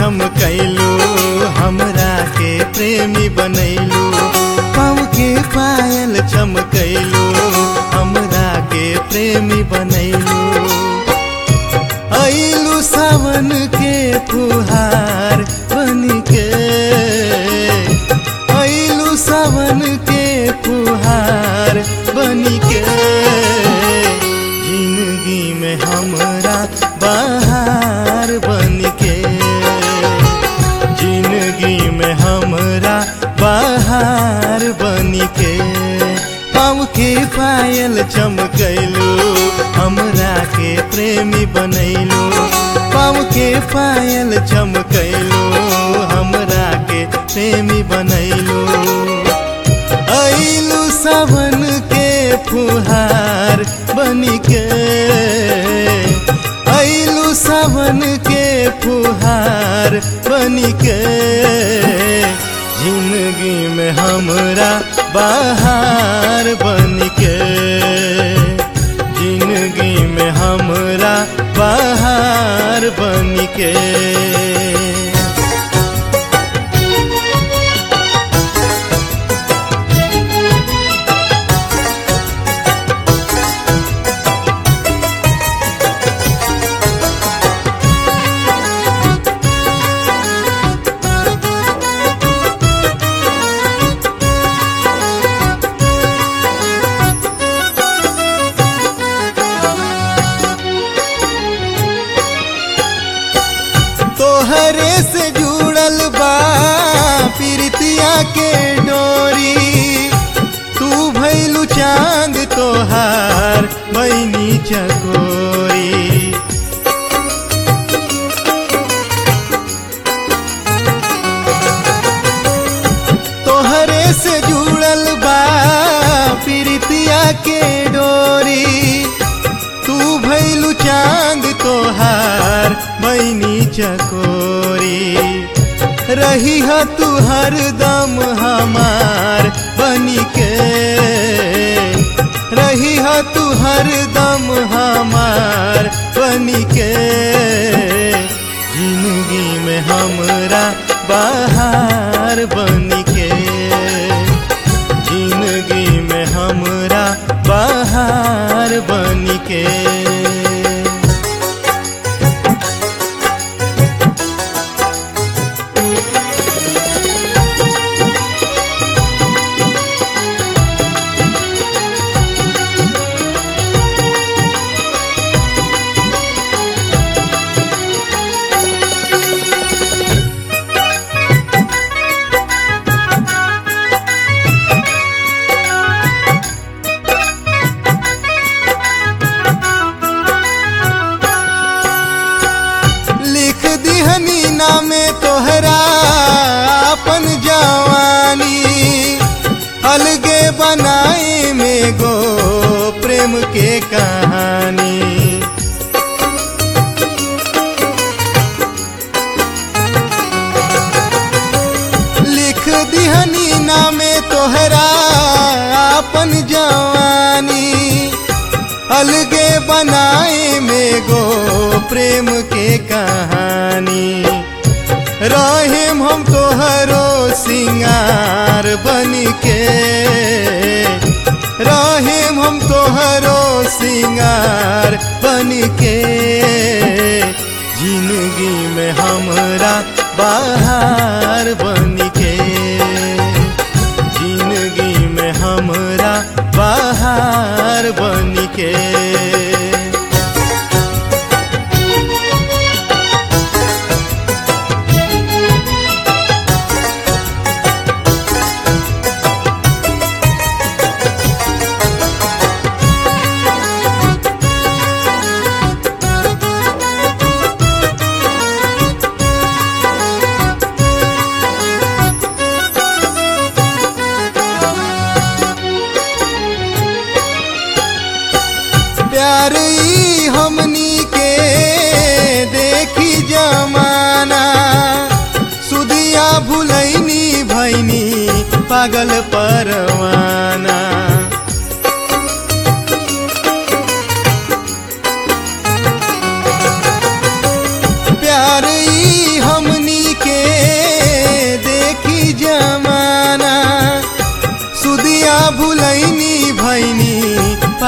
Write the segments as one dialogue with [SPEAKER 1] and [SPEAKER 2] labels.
[SPEAKER 1] चमकैलू, हमरा के प्रेमी बनैलू। पाँव के पायल चमकैलू, हमरा के प्रेमी बनैलू। अइलू सावन के फुहार बनिके, अइलू सावन के फुहार बनिके। जिंदगी में हमरा बहार बनिके, जिंदगी में हमरा बहार बनिके। पाँव के पायल चमकैलू, हमरा के प्रेमी बनैलू। पाँव के पायल चमकैलू, हमरा के प्रेमी बनैलू। अइलू सावन के फुहार बनिके, अइलू सावन के फुहार बनिके। जिंदगी में हमरा बहार बनिके, जिंदगी में हमरा बहार बनिके। तोहरे से जुड़ल बा प्रीतिया के डोरी। तू भइलू चांद, तोहार बहिनी चकोरी। तोहरे से जुड़ल बा प्रीतिया के डोरी। तू भइलू चांद, तोहार बहिनी चकोरी। रही है तू हरदम हमार बनिके, रही है तू हरदम हमार बनिके। जिंदगी में हमरा बहार बनिके, जिंदगी में हमरा बहार बनिके। नामे तोहरा अपन जवानी, अलगे बनाए में गो प्रेम के कहानी। लिख दिहनी नामे तोहरा अपन जवानी, अलगे बनाए में गो प्रेम के कहानी। रहेम हम तोहरो सिंगार बनिके, रहेम हम तोहरो सिंगार बनिके। जिंदगी में हमरा बहार बनिके, जिंदगी में हमरा बहार बनिके। प्यार ई हमनी के देखी जमाना, सुदिया भुलैनी भैनी पागल परवाना। प्यार ई हमनी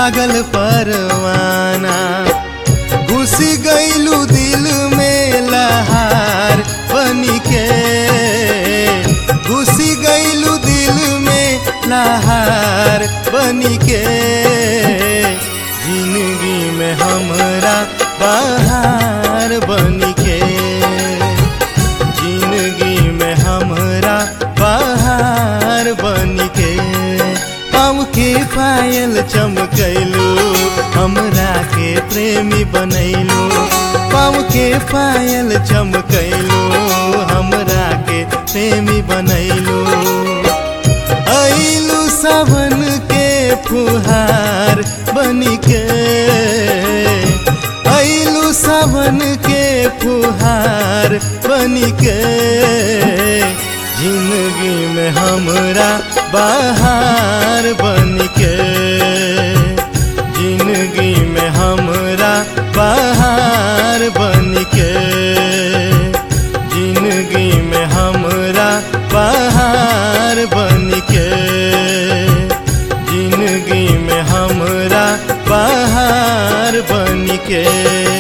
[SPEAKER 1] पागल परवाना। घुस गइलू दिल में लहार बनिके, घुस गइलू दिल में लहार बनिके। जिंदगी में हमरा बहार बनिके, जिंदगी में हमरा बहार बनिके। पाँव के पायल चमकैलू, हमरा के प्रेमी बनैलू। पाँव के पायल चमकैलू, हमरा के प्रेमी बनैलू। अइलू सावन के फुहार बनिके, अइलू सावन के फुहार बनिके। जिंदगी में हमरा बहार बनिके, जिंदगी में हमरा बहार बनिके। जिंदगी में हमरा बहार बनिके, जिंदगी में हमरा बहार बनिके।